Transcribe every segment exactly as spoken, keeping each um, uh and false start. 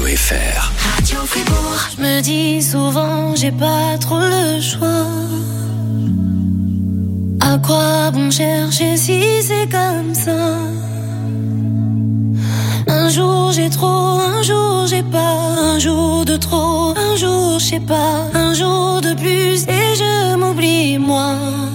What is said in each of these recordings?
F R. Radio Fribourg. Je me dis souvent, j'ai pas trop le choix. À quoi bon chercher si c'est comme ça? Un jour j'ai trop, un jour j'ai pas, un jour de trop, un jour je sais pas, un jour de plus et je m'oublie moi.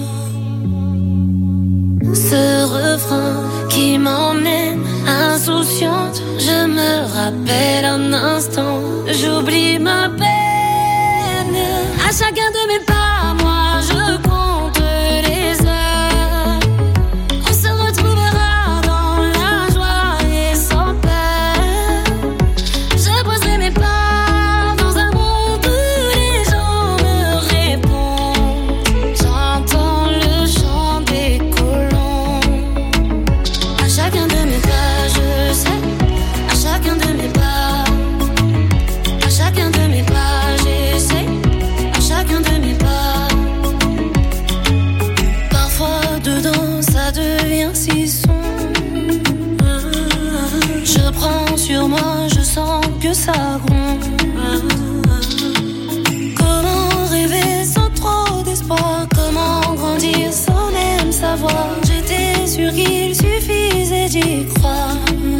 Ce refrain qui m'emmène insouciante, je me rappelle un instant, j'oublie ma peine. À chacun de mes pas, moi je compte les heures. On se retrouvera dans la joie et sans peur. Je poserai mes pas dans un monde où les gens me répondent. J'entends le chant des colons. À chacun de mes pas, je sais. À chacun de mes pas, à chacun de mes pas, j'essaie. À chacun de mes pas. Parfois dedans ça devient si sombre. Je prends sur moi, je sens que ça gronde. Comment rêver sans trop d'espoir? Comment grandir sans même savoir? J'étais sûre qu'il suffisait d'y croire.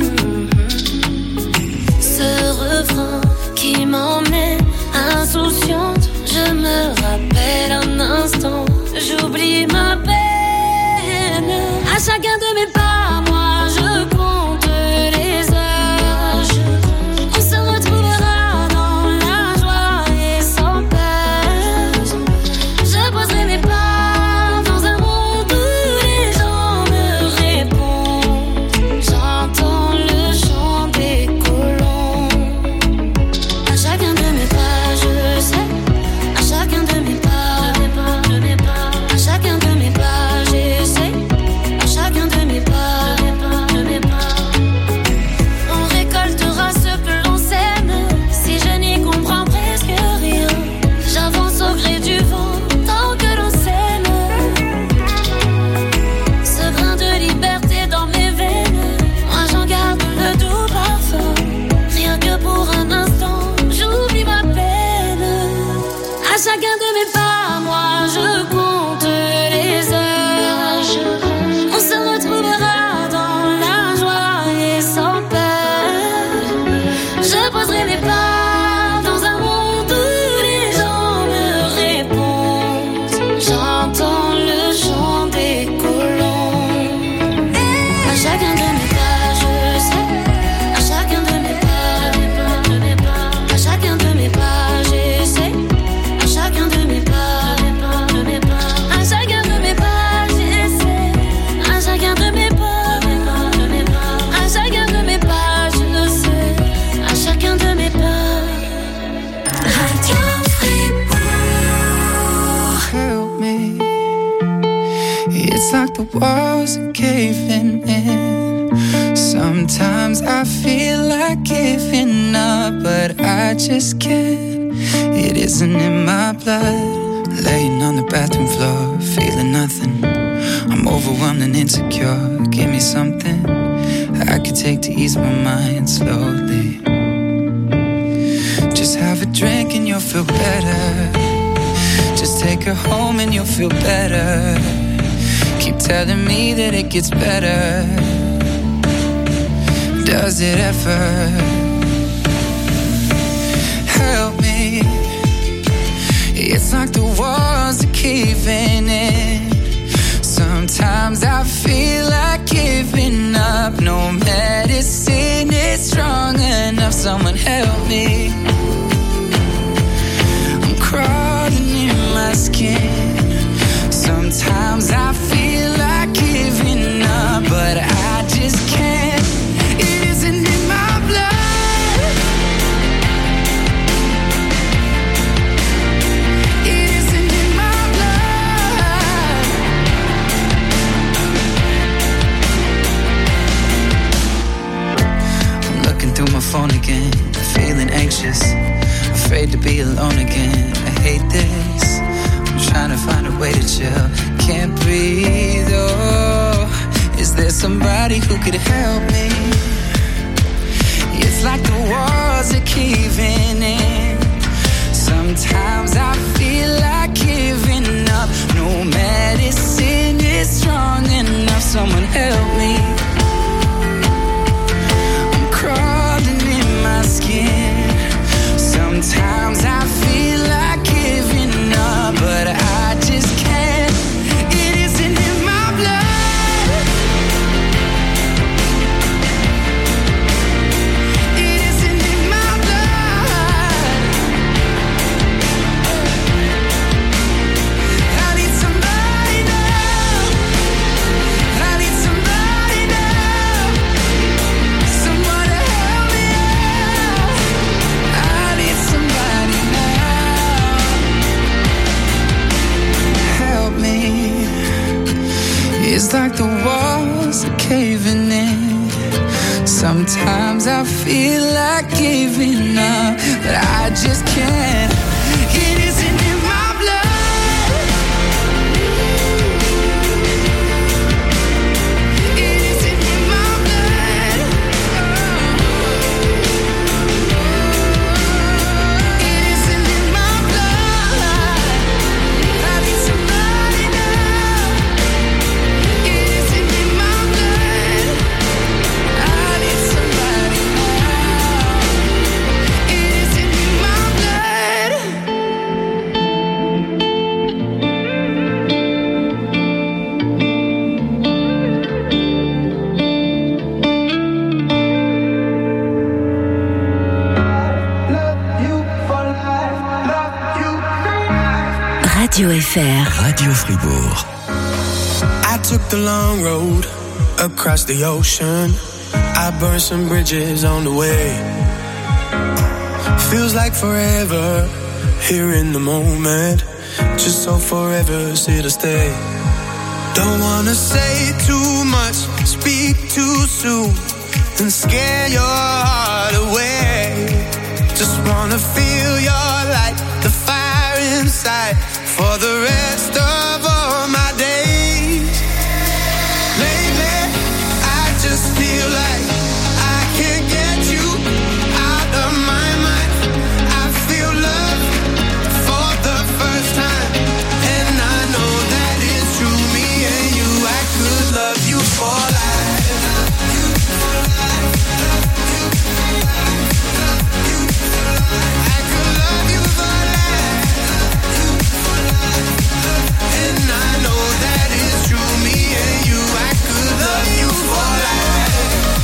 Ce refrain qui m'emmène insouciante, je me rappelle un instant, j'oublie ma peine. À chacun de mes pas, moi je compte les heures. On se retrouvera dans la joie et sans peur. Je poserai mes pas dans un monde où les gens me répondent. J'entends le chant des colons. À chacun de mes pas, je sais. À chacun de mes pas, à chacun de mes pas, j'essaie. À chacun de mes pas, on récoltera ce que l'on sème. Si je n'y comprends presque rien, j'avance au gré du vent tant que l'on s'aime. Ce grain de liberté dans mes veines, moi j'en garde le doux parfum. Rien que pour un instant, j'oublie ma peine. À chacun de mes pas, moi je compte les heures. On se retrouvera dans la joie et sans peur. Je poserai mes pas dans un monde où les gens me répondent. J'entends le chant des colons. À chacun de mes pas, je sais. À chacun de mes pas, à chacun de mes pas, j'essaie. À chacun de mes pas, à chacun de mes pas, j'essaie. À chacun de mes pas, à chacun de mes pas, je sais. À chacun de mes pas. Radio Fribourg. Help me. It's like the walls are caving in. Sometimes I feel like giving up, but I just can't. It isn't in my blood. Laying on the bathroom floor, feeling nothing. I'm overwhelmed and insecure. Give me something I could take to ease my mind slowly. Just have a drink and you'll feel better. Just take her home and you'll feel better. Keep telling me that it gets better. Does it ever? Help me. It's like the walls are caving in. Sometimes I feel like giving up. No medicine is strong enough. Someone help me. I'm crawling in my skin. Sometimes I feel like giving up, but I just can't. It isn't in my blood. It isn't in my blood. I'm looking through my phone again, feeling anxious, afraid to be alone again. I hate this. I'm trying to find a way to chill. Can't breathe, oh. Is there somebody who could help me? It's like the walls are caving in. Sometimes I feel like giving up. No medicine is strong enough. Someone help me. I'm crawling in my skin. Sometimes I feel like giving up, but I just can't. It isn't in my blood. It isn't in my blood. I need somebody now. I need somebody now. Someone to help me out. I need somebody now. Help me. It's like the walls are caving in. Sometimes I feel like giving up, but I just can't. It isn't in my blood. It isn't in my blood. It isn't in my blood. I need somebody now. It isn't in my blood. I need somebody now. It isn't in my blood. Radio F R. Radio Fribourg. I took the long road across the ocean. I burned some bridges on the way. Feels like forever here in the moment. Just so forever's here to stay. Don't wanna say too much, speak too soon, and scare your heart away. Just wanna feel your light, the fire inside, for the rest of all my days. Lately, I just feel like I can't get you out of my mind. I feel love for the first time, and I know that it's true. Me and you, I could love you for life. I could love you for life. And I know that it's true. Me and you, I could love you for life.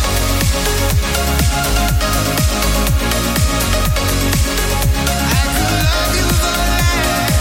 I could love you for life.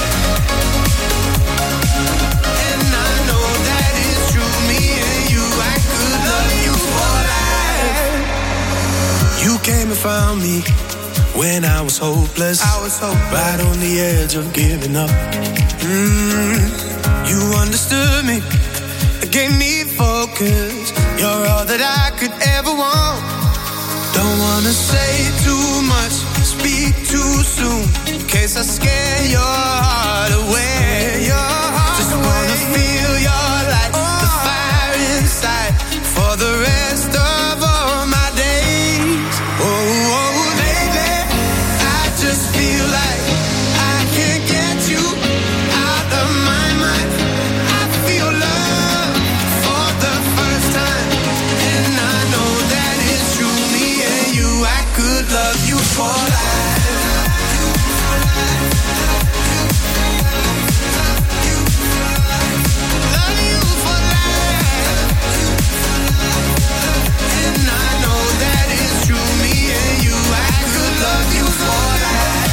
And I know that it's true. Me and you, I could love you for life. You came and found me when I was hopeless. I was hopeless. Right on the edge of giving up. Mm, you understood me, gave me focus. You're all that I could ever want. Don't wanna say too much, speak too soon, in case I scare your heart away. Your heart Just away. Wanna feel your light, oh. The fire inside, for the rest of all my days. Oh, oh, baby, I just feel like I can't get you out of my mind. I feel love for the first time, and I know that it's true. Me and you, I could love you for life. Love you for life. And I know that it's true. Me and you, I could love you for life.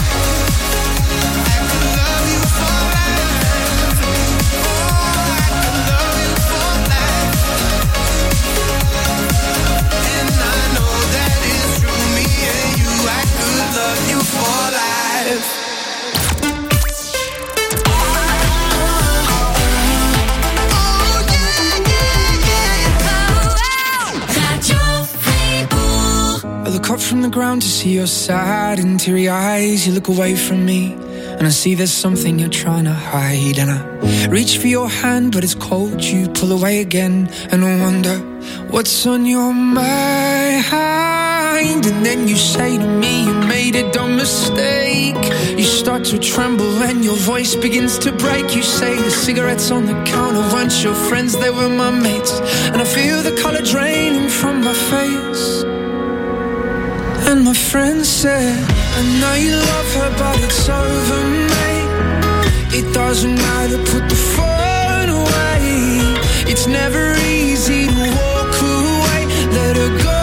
I could love you for life. Oh, I could love you for life. And I know that it's true. Me and you, I could love you for life. I look up from the ground to see your sad and teary eyes. You look away from me, and And I see there's something you're trying to hide. And I reach for your hand, but it's cold. You pull away again, and I wonder what's on your mind. And then you say to me you made a dumb mistake. You start to tremble and your voice begins to break. You say the cigarettes on the counter weren't your friends, they were my mates. And I feel the color draining from my face. And my friend said, I know you love her, but it's over, mate. It doesn't matter, put the phone away. It's never easy to walk away. Let her go,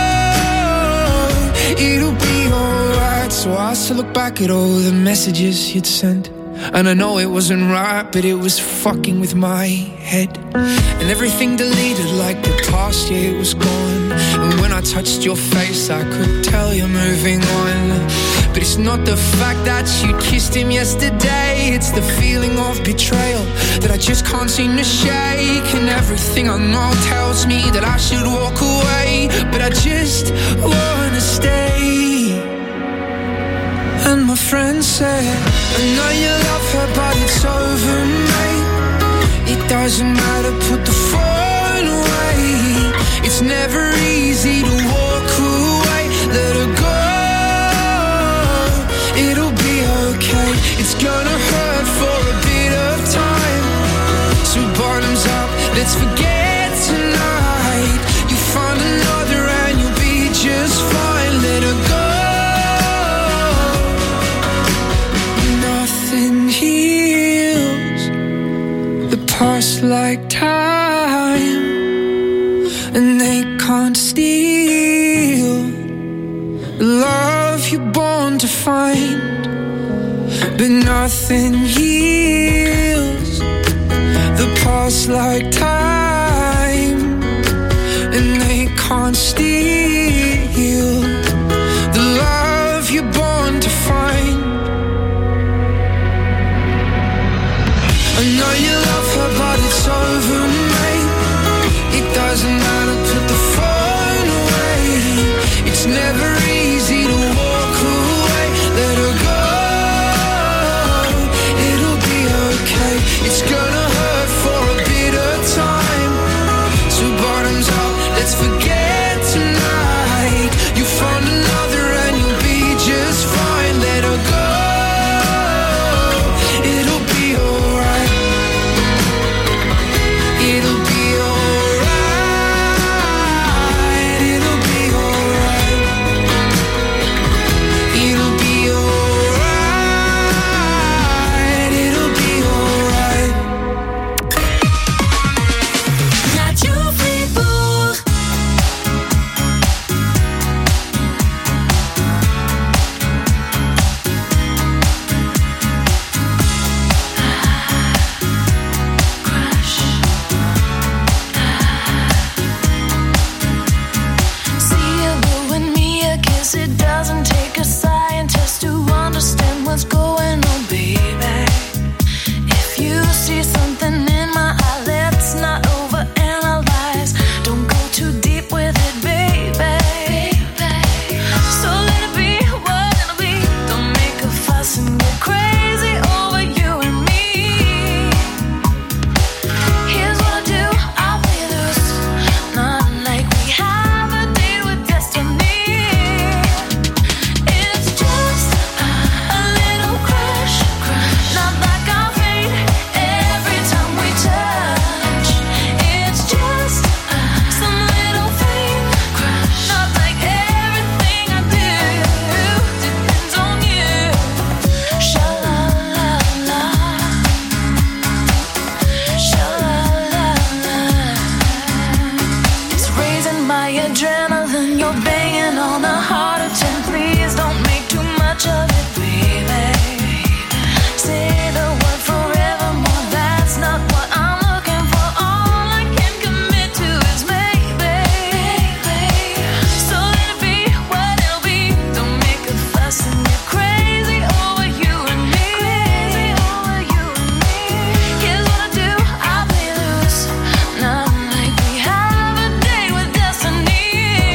it'll be alright. So I asked to look back at all the messages you'd sent. And I know it wasn't right, but it was fucking with my head. And everything deleted like the past, yeah, it was gone. And when I touched your face, I could tell you're moving on. But it's not the fact that you kissed him yesterday, it's the feeling of betrayal that I just can't seem to shake. And everything I know tells me that I should walk away, but I just wanna stay. And my friend said, I know you love her, but it's over, mate. It doesn't matter, put the phone away. It's never easy to walk away. Let her go, it'll be okay. It's gonna hurt for a bit of time. So bottoms up, let's forget tonight. You find another and you'll be just fine. Let her go. Heals the past like time, and they can't steal the love you're born to find. But nothing heals the past like time, and they can't steal the love you're born to find. I know you love her, but it's over, mate. It doesn't matter, put the phone away. It's never easy to walk away. Let her go, it'll be okay. It's gonna hurt for a bit of time. So bottoms up, let's forget tonight. You found another and you'll be just fine. Let her go. Not like we have a day with destiny.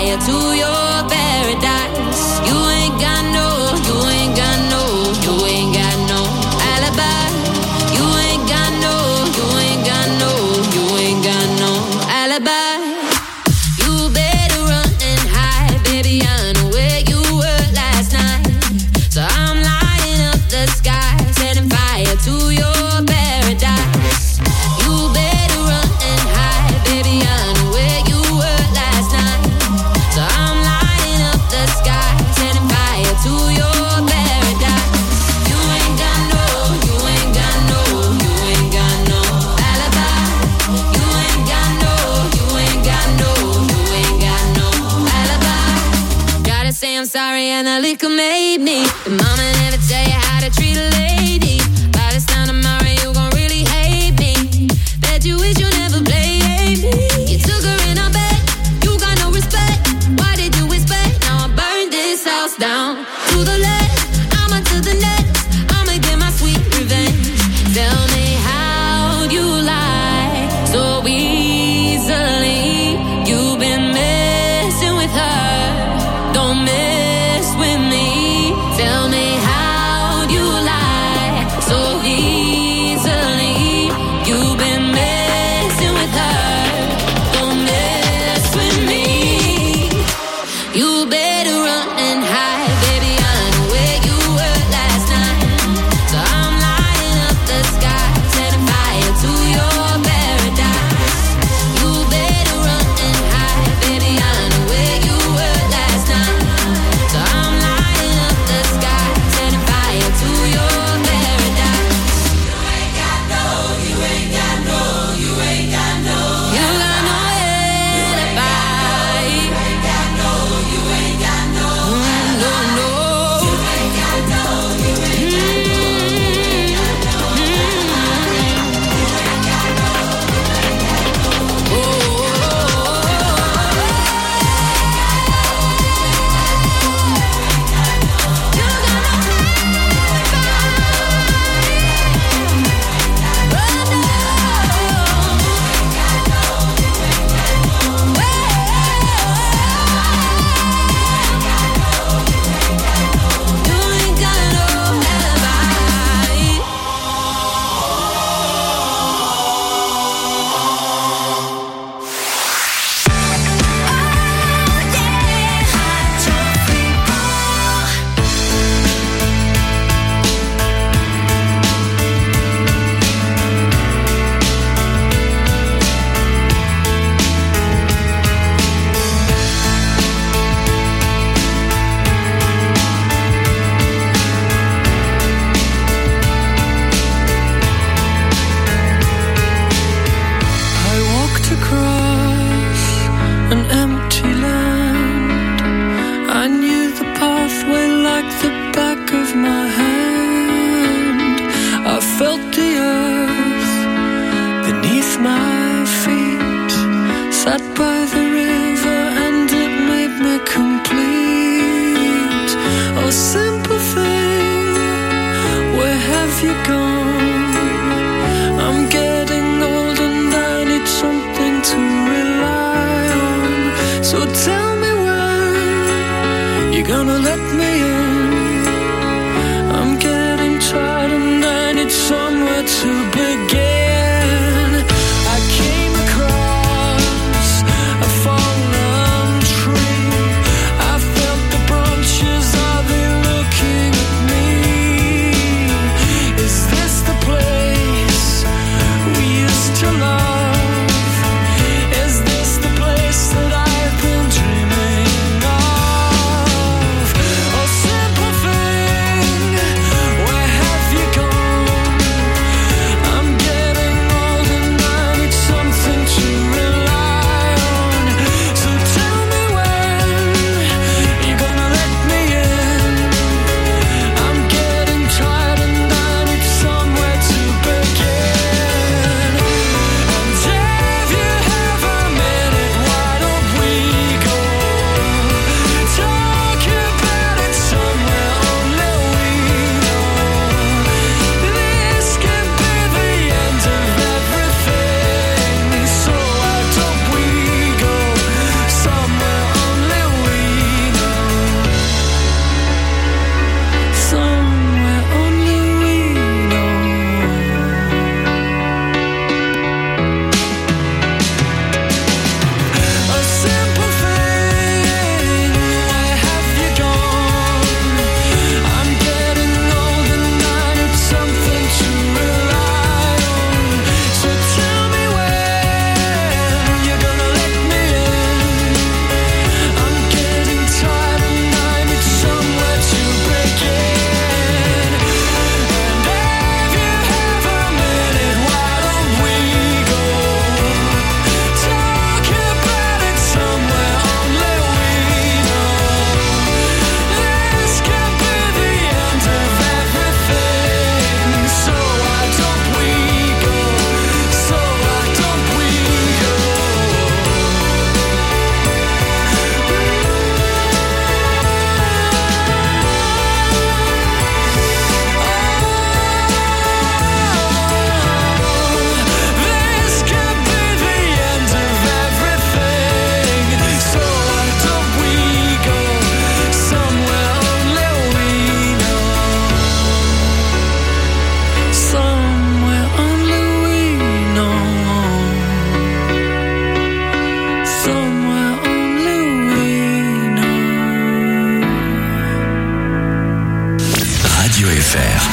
fire to your paradise. You ain't got no, you ain't got no, you ain't got no alibi. You ain't got no, you ain't got no, you ain't got no alibi. You better run and hide, baby, I know where you were last night. So I'm lighting up the sky, setting fire to your paradise. You better run and hide, baby, I know where you were last night. So I'm lighting up the sky, setting fire to your paradise. You ain't got no, you ain't got no, you ain't got no alibi. You ain't got no, you ain't got no, you ain't got no alibi. Gotta say I'm sorry and the liquor made me. The mama never tell you how to treat a lady. By this time tomorrow you gon' really hate me. Bet you wish you never played me. You took her in her bed, you got no respect. Why did you expect? Now I burned this house down to the left, I'ma to the next. I'ma get my sweet revenge. Tell me how you lie so easily. You've been messing with her, don't mess with me. Tell me how you lie so easily. You've been messing with her, don't mess with me. You better run and hide, baby, I know where you were last night. So I'm lighting up the sky, setting fire to your paradise. You better run and hide, baby, I know where you were last night. So I'm lighting up the sky, setting fire to your paradise. You ain't got no, you ain't got no, you ain't got no. You got no alibi. You ain't got no, you ain't got no. No, no. You ain't got no, you ain't got no. I walked across an empty land. I knew the pathway like the back of my hand. I felt the earth beneath my feet. Sat by the river and it made me complete. Oh, simple thing, where have you gone? I'm getting old and I need something to rely on. So tell me when you're gonna let me in. I'm getting tired and I need somewhere to begin. I came across a fallen tree. I felt the branches, are they looking at me? Is this the place we used to love? Is this the place that I've been dreaming of? Oh, simple thing, where have you gone? Radio F R.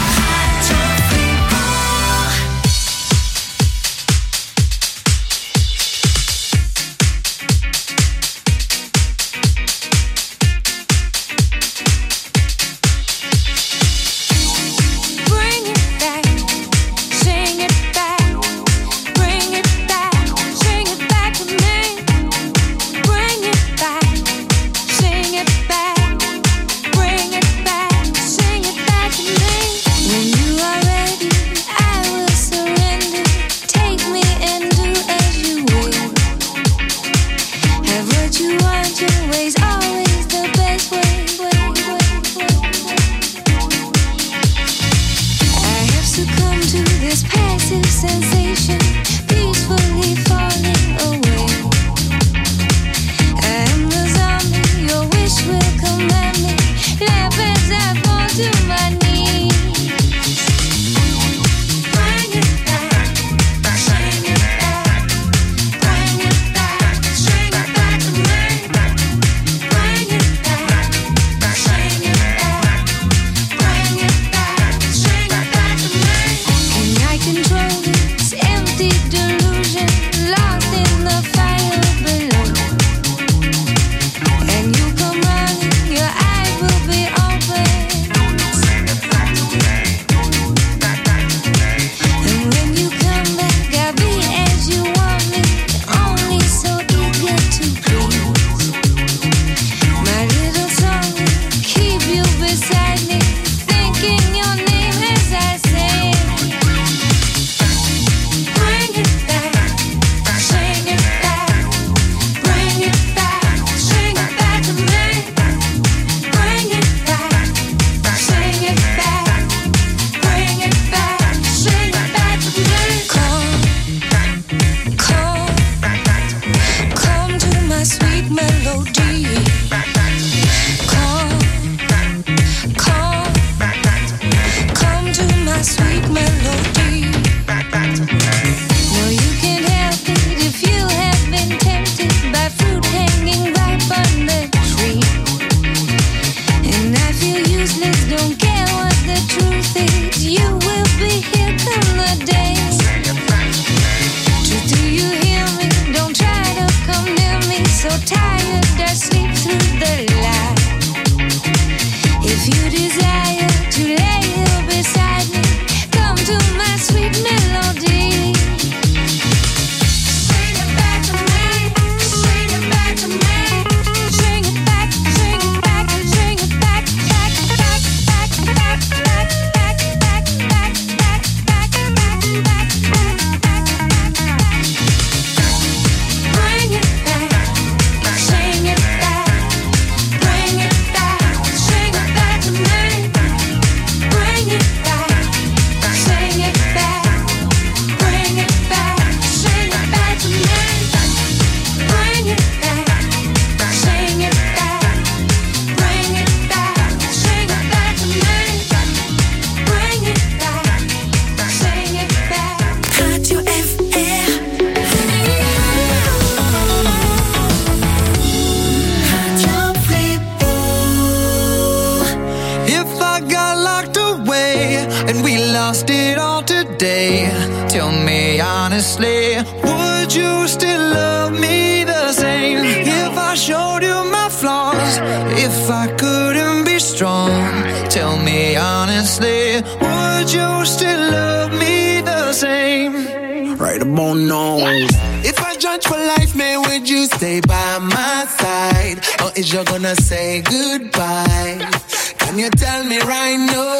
You're gonna say goodbye. Can you tell me right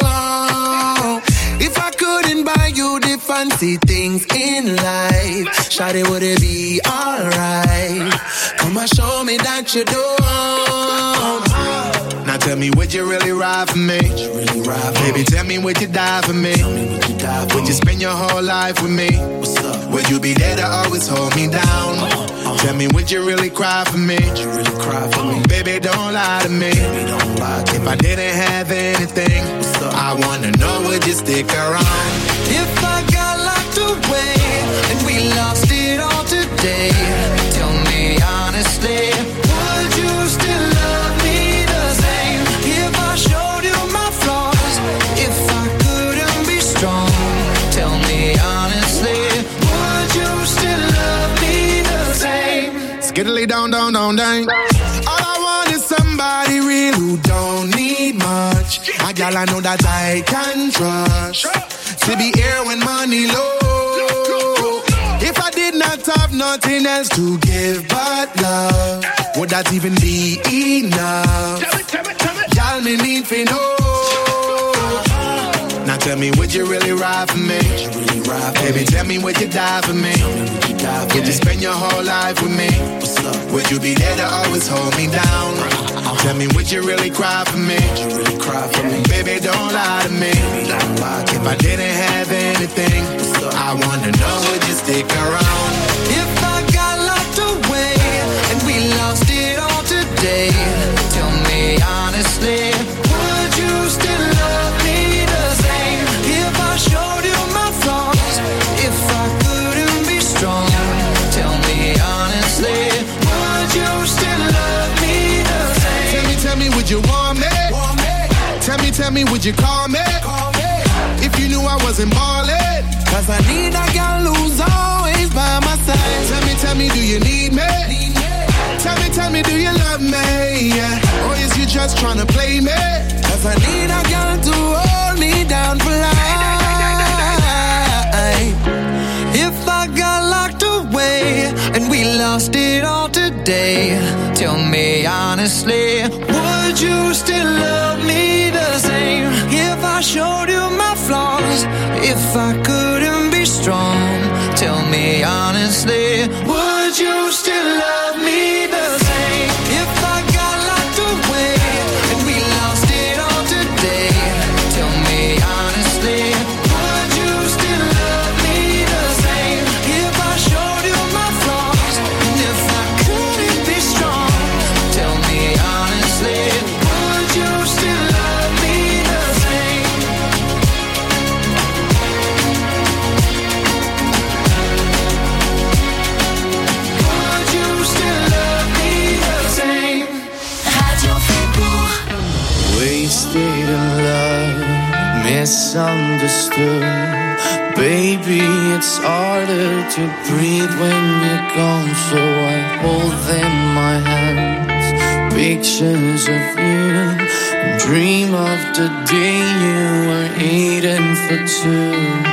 now? If I couldn't buy you the fancy things in life, shawty, would it be alright? Come and show me that you don't. Now tell me, would you really ride for me? Really ride for Baby, me? Tell me, would you die for me? Tell me, would you die for would me? You spend your whole life with me? What's up? Would you be there to always hold me down? Uh-huh. Tell me, would you really cry for me? Would you really cry for me? Baby, don't lie to me. Baby, don't lie to if me. I didn't have anything, I wanna know, would you stick around? If I got locked away and we lost it all today, tell me honestly, would you still love me the same? If I showed you my flaws, if diddly down, down, down, down. All I want is somebody real who don't need much. A gal I know that I can trust. To be here when money low. If I did not have nothing else to give but love, would that even be enough? Y'all me need for know. Now tell me, would you really ride for me? Really ride for Baby, me? Tell me, would you die for me? Would you, die for would you spend your whole life with me? Would you be there to always hold me down? Uh-huh. Tell me, would you really cry for me? Would you really cry for me? Baby, don't lie to me. Don't lie to if me. I didn't have anything, I wanna know, would you stick around? If I got locked away and we lost it all today, tell me honestly, would you still love me the same? If I showed you my flaws, if I couldn't be strong, tell me honestly, would you still love me the same? Tell me, tell me, would you want me? Want me? Tell me, tell me, would you call me? Call me. If you knew I wasn't ballin', cause I need a girl who's always by my side. Tell me, tell me, do you need me? Need me. Tell me, tell me, do you love me? Yeah. Or is you just tryna play me? Cause I need a girl to hold me down for life. If I got locked away and we lost it all today, tell me honestly, would you still love me the same? If I showed you my flaws, if I couldn't be strong, tell me honestly, would you still love me the same? If I got locked away and we lost it all today, tell me honestly, would you still love me the same? If I showed you my flaws, and if I couldn't be strong, tell me honestly, would you still love me the same? Would you still love me the same? Radio Fribourg. Wasted in love, misunderstood. Baby, it's harder to breathe when you're gone, so I hold in my hands pictures of you and dream of the day you were eating for two.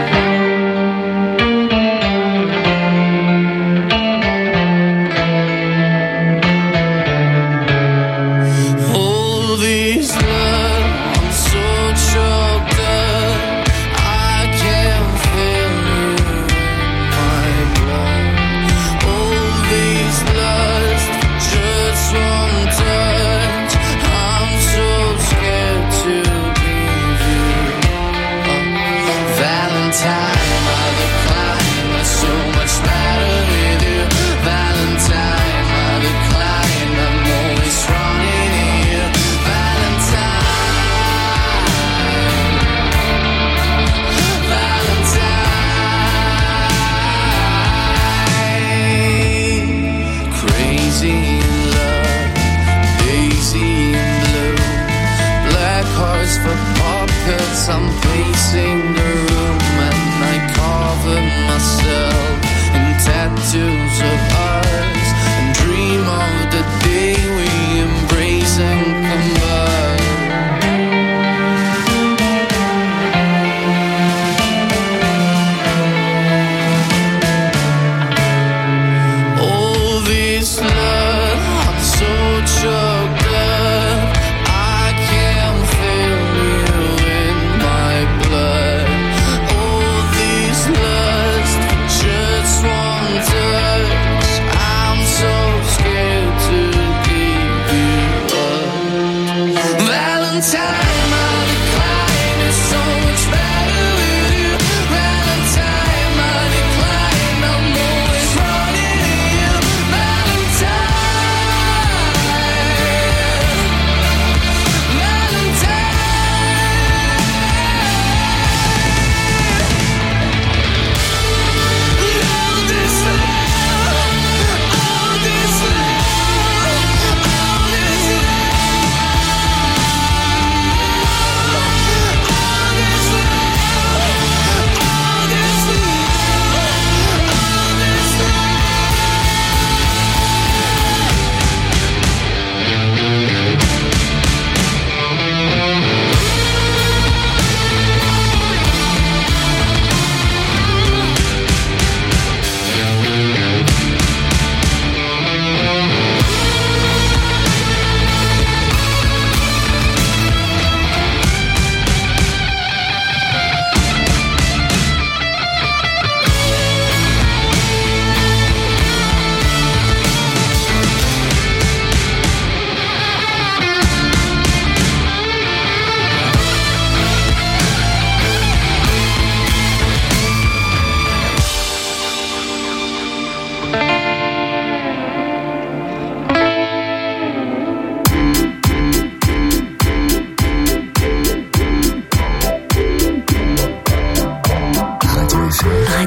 I'm pacing the room and I cover myself in tattoos of ours and dream of the day we embrace and combine. All this love, I'm so choked up, I can't feel you in my blood.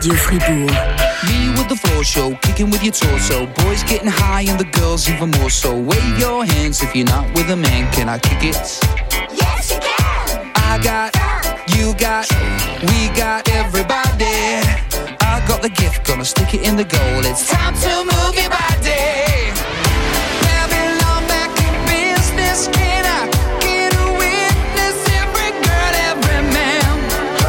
Radio Fribourg. Me with the floor show, kicking with your torso. Boys getting high and the girls even more so. Wave your hands if you're not with a man. Can I kick it? Yes, you can. I got, you got, we got everybody. I got the gift, gonna stick it in the goal. It's time to move your body. Babylon back in business. Can I get a witness? Every girl, every man.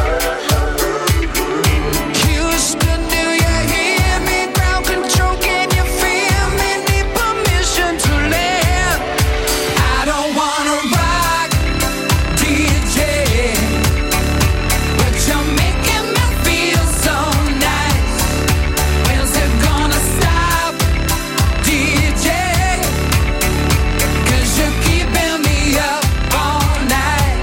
Houston, do you hear me? Ground control, can you feel me? Need permission to land. I don't wanna rock, D J, but you're making me feel so nice. When's it gonna stop, D J? 'Cause you're keeping me up all night.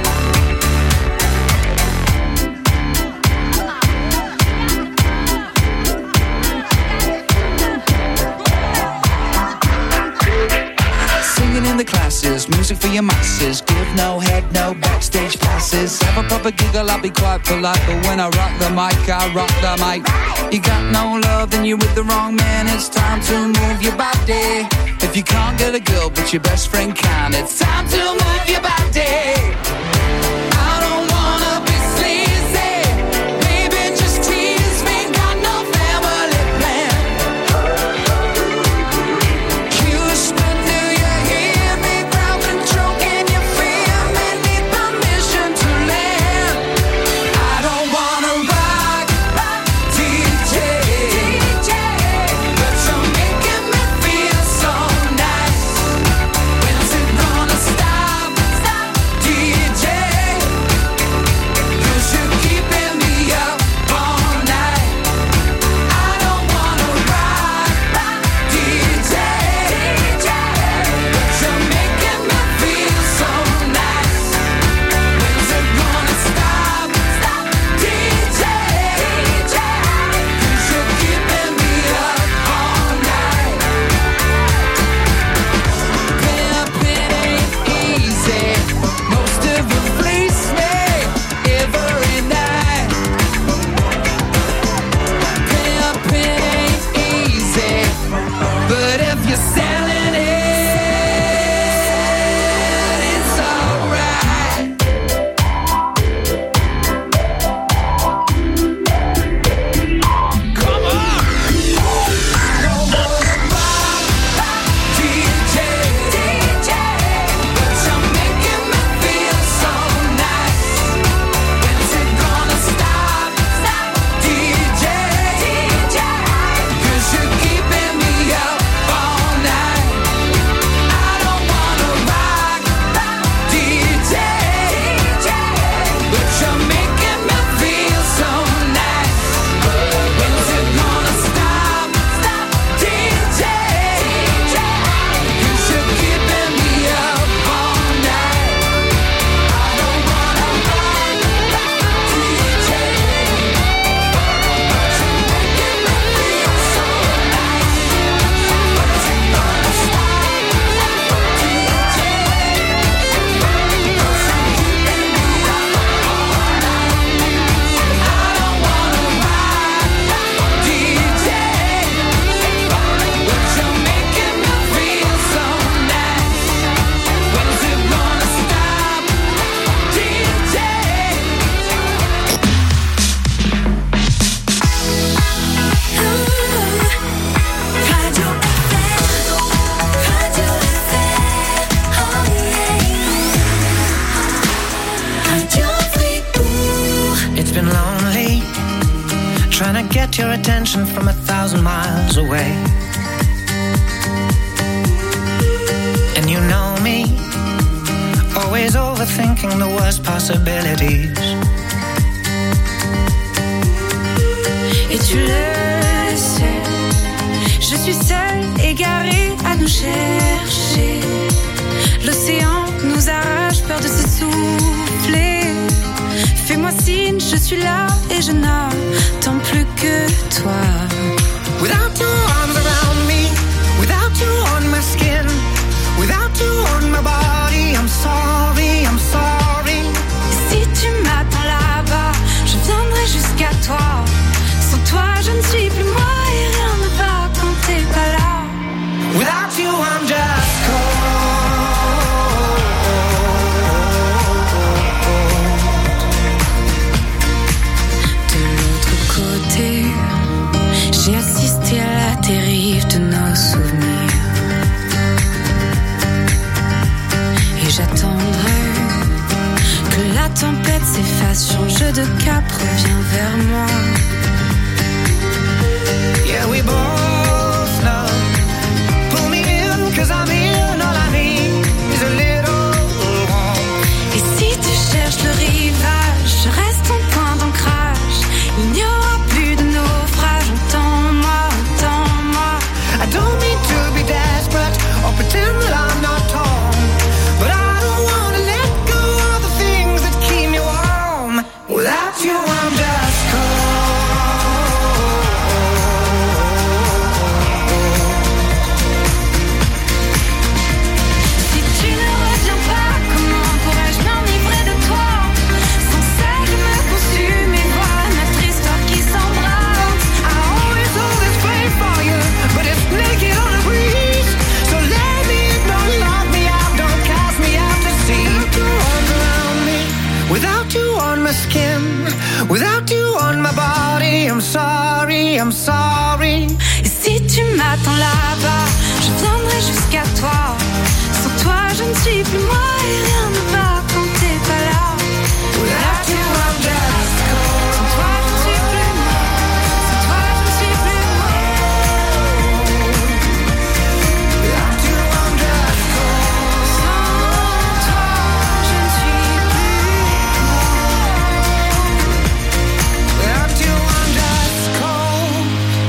Singing in the classes, music for your masses. Give no head, no backstage passes. Have a proper giggle, I'll be quite polite. But when I rock the mic, I rock the mic. You got no love, then you're with the wrong man. It's time to move your body. If you can't get a girl, but your best friend can, it's time to move your body. I don't wanna be sleazy. Baby, just tease me. Got no family plan. Houston, do you hear me? Ground control, can you feel me? Need permission to land. I don't wanna rock, D J, but you're making me feel so nice. When's it gonna stop, D J? 'Cause you're keeping me up all night. I don't wanna rock, D J, but you're making me feel so nice. When's it gonna stop, D J? 'Cause you're keeping me up all night. Pimpin' ain't easy. Most of you fleece me every night. Pimpin' ain't easy, but if you're selling it, it's alright. Come on! D J, but you're making me feel so nice. When's it gonna stop, D J? 'Cause you're keeping me up all night. I don't wanna rock, D J, but you're making me feel so nice. When's it gonna stop, D J? 'Cause you're keeping me up all night. I don't wanna rock, D J, but you're making me feel so nice. When's it gonna stop, D J? 'Cause you're keeping me up all night. I don't wanna rock, D J, but you're making me feel so nice. When's it gonna stop, D J? Radio Radio oh yeah. Radio Fribourg. It's been lonely, trying to get your attention from a thousand miles away. And you know me, always overthinking the worst possibilities. Et tu le sais, je suis seule, égarée à nous chercher. L'océan nous arrache, peur de s'essouffler. Fais-moi signe, je suis là et je n'attends plus que toi. Without your arms around me, without you on my skin, without you on my body, I'm sorry, I'm sorry. Si tu m'attends là-bas, je viendrai jusqu'à toi. Sans toi, fasse, change de cap, reviens vers moi. Yeah, we both know. Pull me in, cause I'm in. All I need is a little warmth. Et si tu cherches le rivage, je reste ton point d'ancrage. Il n'y aura plus de naufrage. Entends-moi, entends-moi. I don't mean to be desperate or pretend that I'm not torn, but I don't wanna let go of the things that keep me warm. Without you, I'm just cold. Without you on my body, I'm sorry, I'm sorry. Et si tu m'attends là-bas, je viendrai jusqu'à toi. Sans toi, je ne suis plus moi et rien ne va quand t'es pas là. Without you, I'm just cold. Sans toi, je ne suis plus moi. Sans toi, je ne suis plus moi. Without you, I'm just cold. Sans toi, je ne suis plus moi. Without you, I'm just cold.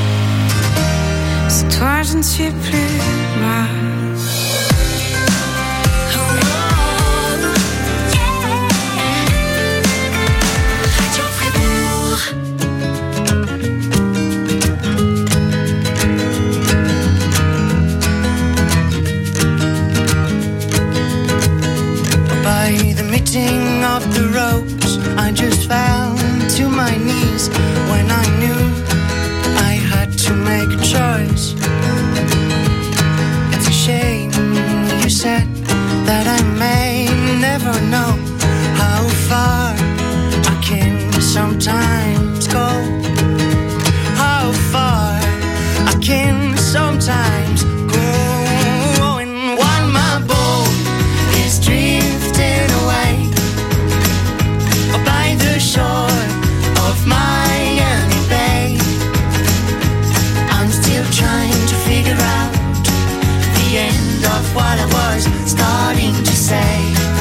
Sans toi, je ne suis plus moi. By the meeting of the ropes, I just fell to my knees when I knew I had to make a choice. It's a shame you said that I may never know how far I can sometimes go. How far I can sometimes go. And while my boat is drifting away by the shore of Miami Bay, I'm still trying to figure out the end of what I was starting to say.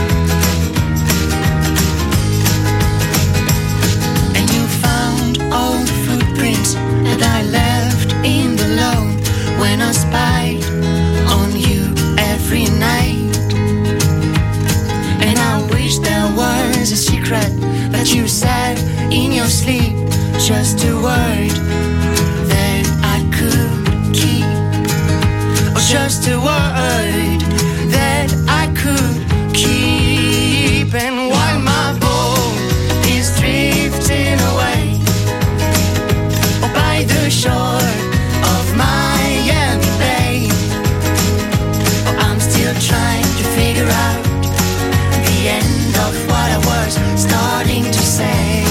And you found all the footprints that I left in the loan when I spied on you every night. And I wish there was a secret that you said in your sleep, just a word that I could keep. Or just a word that I could keep. And while my boat is drifting away by the shore of Miami Bay, I'm still trying to figure out the end of what I was starting to say.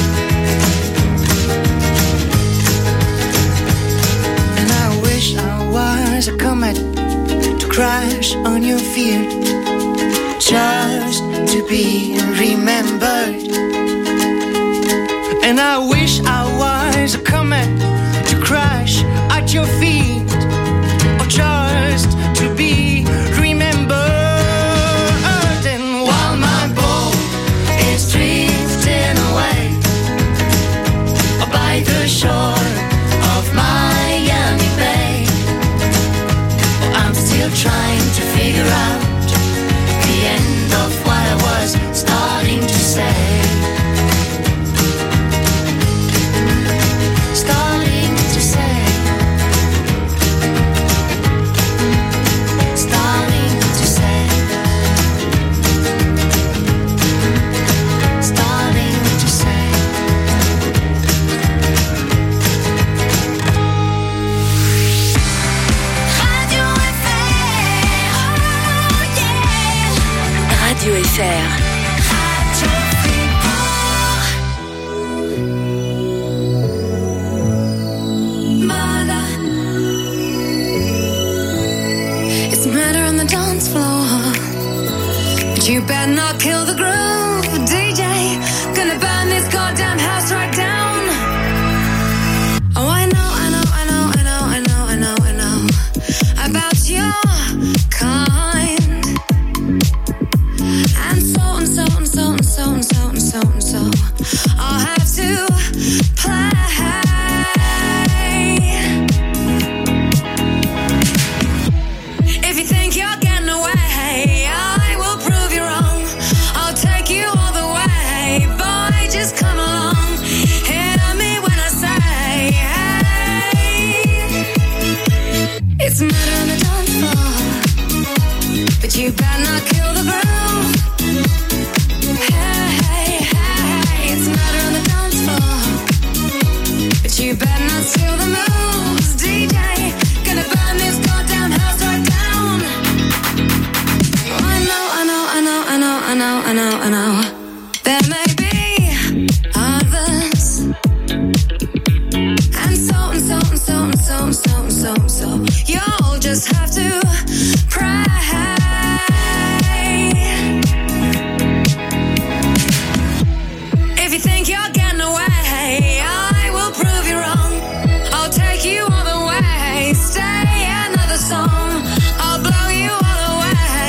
And I wish I was a comet to crash on your field, just to be remembered. And I wish I was a comet to crash at your feet, or just to be remembered. And while my boat is drifting away by the shore of Miami Bay, I'm still trying to figure out the end of what I was starting to say. Starting to say. Starting to say. Starting to say. Radio F R, oh yeah. Radio F R. It's murder on the dance floor, but you better not kill the groove, D J. Gonna burn this this goddamn house right down. Oh, I know, I know, I know, I know, I know, I know, I know about your kind. And so and so and so and so and so and so and so I'll have to play. If you think you're getting away, I will prove you wrong. I'll take you all the way. Boy, just come along. Hear me when I say, hey. It's murder on the dance floor, but you better not kill the groove. Hey, hey, hey. It's murder on the dance floor, but you better not steal the moves. D J, gonna burn this goddamn house right down. Oh, I know, I know, I know, I know, I know, I know, I know. There may be others, and so and so and so and so and so and so and so. You'll just have to pray. If you think you're getting away, I will prove you wrong. I'll take you all the way. Stay another song. I'll blow you all away.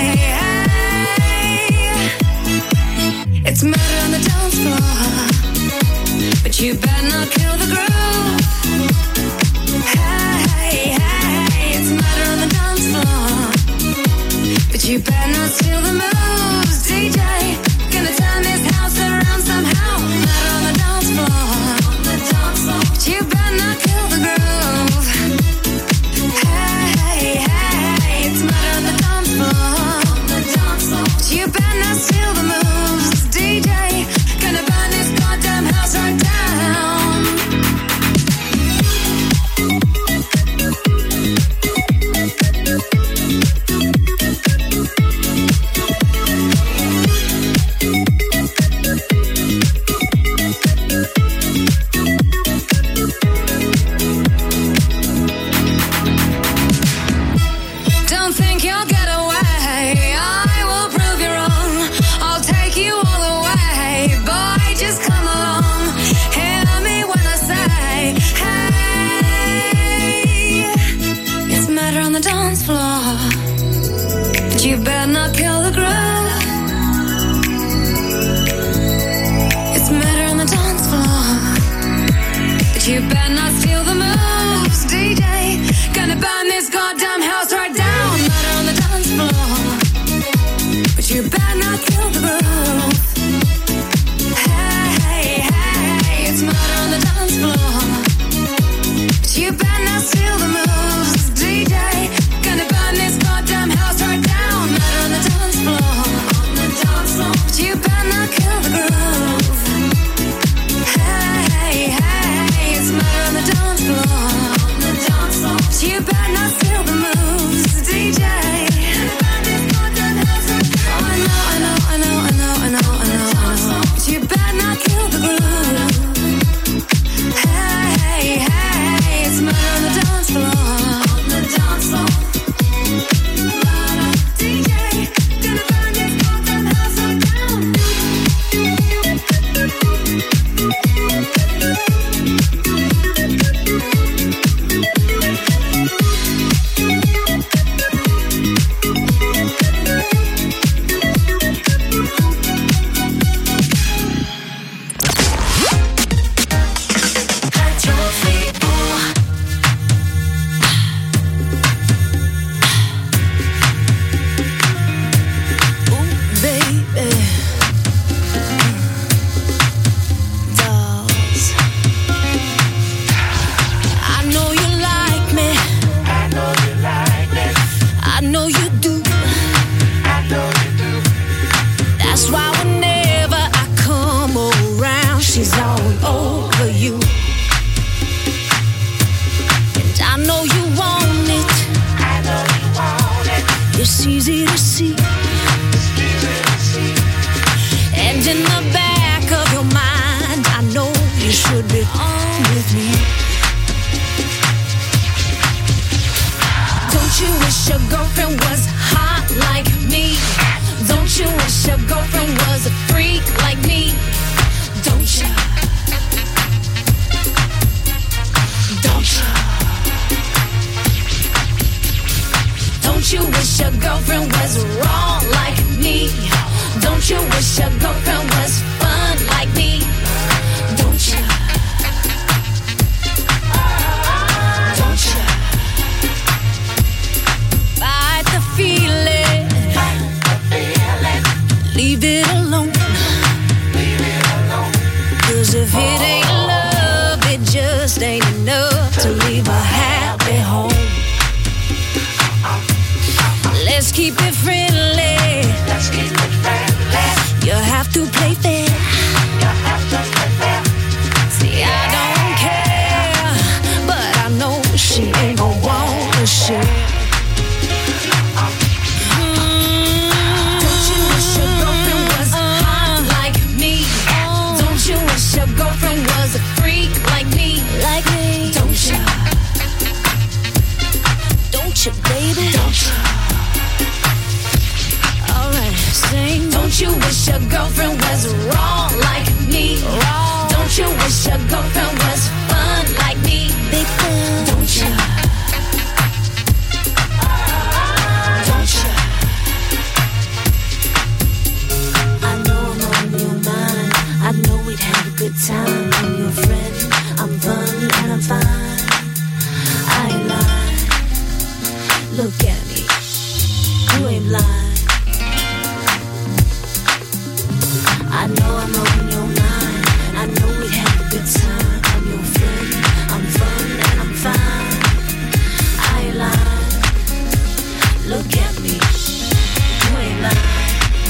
It's murder on the dance floor, but you better not kill the groove. Hey, hey, it's murder on the dance floor, but you better not steal the moves. D J, gonna turn this house around somehow. Murder on the dance floor, but you better not kill the groove. Hey, hey, it's murder on the dance floor, but you better not steal the moves. D J, gonna burn this goddamn house right down. Don't think you'll get away. I will prove you wrong. I'll take you all the way. Boy, just come along. Hear me when I say, hey. It's murder on the dance floor, but you better not kill the groove. It's murder on the dance floor, but you better not steal the moves. D J, gonna burn this goddamn house right down. Murder on the dance floor, but you better not kill the groove. Hey, hey, it's murder on the dance floor, but you better not steal the moves. D J, gonna burn this goddamn house right down. Murder on the dance floor, but you better not kill the groove. Hey, hey, it's murder on the dance floor, but you better not steal the moves. D J, oh, I know, I know, I know, I know, I know, I know, I know. But you better not kill the groove. Hey, hey, it's murder on the dance floor. D J, gonna burn this goddamn house right down. It's easy to see. And in the back of your mind, I know you should be on with me. Don't you wish your girlfriend was hot like me? Don't you wish your girlfriend was a freak like me? Don't you? girlfriend was wrong like me? Don't you wish your girlfriend was fun like me? Don't you? Don't you? Fight the feeling. Fight the feeling. Leave it alone. Leave it alone. 'Cause if it ain't love, it just ain't enough to leave a happy home. Let's keep it friendly. Let's keep it friendly. You have to play fair. You have to play fair. See, I don't care, but I know she ain't gon' wanna share. Mm. Don't you wish your girlfriend was hot like me? Don't you wish your girlfriend was a freak like me? Like me? Don't you? Don't you, baby? Don't you? Sing. Don't you wish your girlfriend was wrong like me? Wrong. Don't you wish your girlfriend was fun like me? Big fun. Don't you? Don't you? I know I'm on your mind. I know we'd have a good time. I'm your friend. I'm fun and I'm fine. I ain't lying. Look at me. You ain't lying. I know I'm on your mind. I know we'd have a good time. I'm your friend. I'm fun and I'm fine. I ain't lying. Look at me. You ain't lying.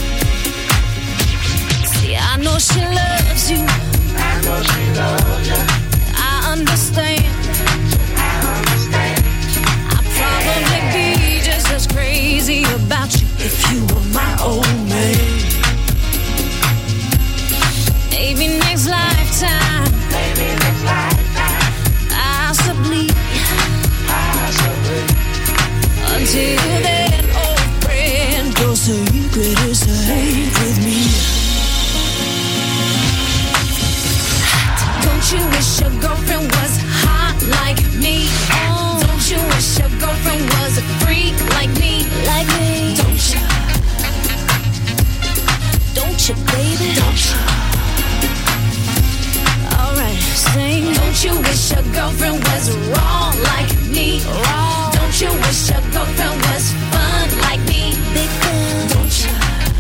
See, I know she loves you. I know she loves you. I understand. I understand. I'd probably be just as crazy about you if you were my old man. Maybe next lifetime. Maybe next lifetime. Possibly. Possibly. Until then, old friend, your secret is safe with me. Don't you wish your girlfriend was hot like me? Oh. Don't you wish your girlfriend was a freak like me? Like me? Don't you? Don't you, baby? Don't you? Sing. Don't you wish your girlfriend was wrong like me? Wrong. Don't you wish your girlfriend was fun like me? Big fun. Don't you?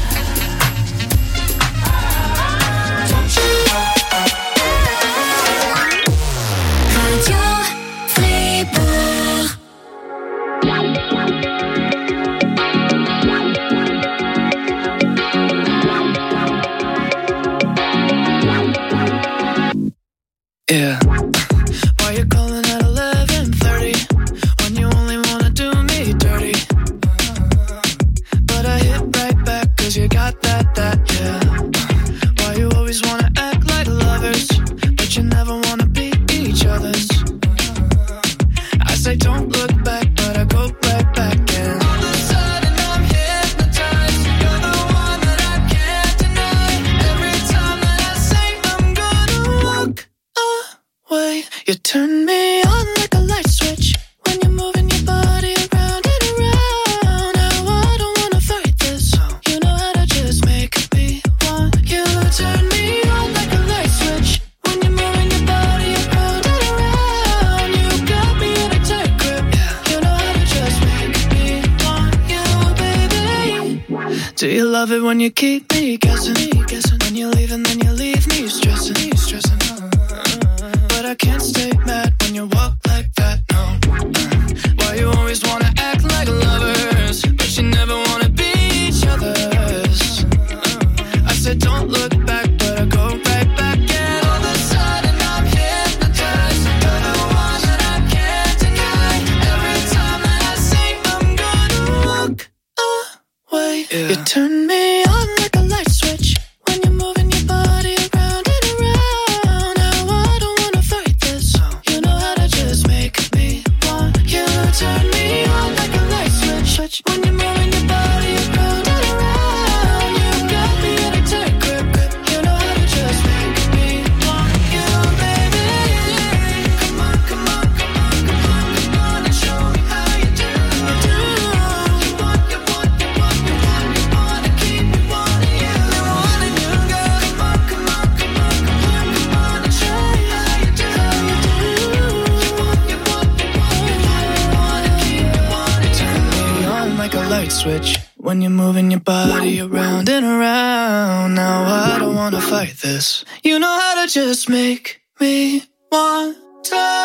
Don't you? Radio Fribourg. Yeah. Why you calling at eleven thirty when you only wanna do me dirty? But I hit right back 'cause you got that, that, yeah. Why you always wanna act like lovers, but you never wanna be each other's? I say don't look back, but I go right back and all of a sudden I'm hypnotized. You're the one that I can't deny. Every time that I say I'm gonna walk away, you turn me on like a light switch when you're moving your body around and around. Now I don't wanna fight this. You know how to just make me want you. Turn me on like a light switch when you're moving your body around and around. You got me in a tight grip. You know how to just make me want you, baby. Do you love it when you keep me guessing? When you leave and then you leave me stressing, stressing. But I can't stay mad when you walk like that, no. Why you always wanna act like lovers, but you never wanna be each other's? I said don't look back, but I go right back and all of a sudden I'm hypnotized. You're the one that I can't deny. Every time that I say I'm gonna walk away, yeah. You turn me on like a light switch when you're moving your body around and around. Now switch when you're moving your body around and around. Now I don't wanna fight this. You know how to just make me want to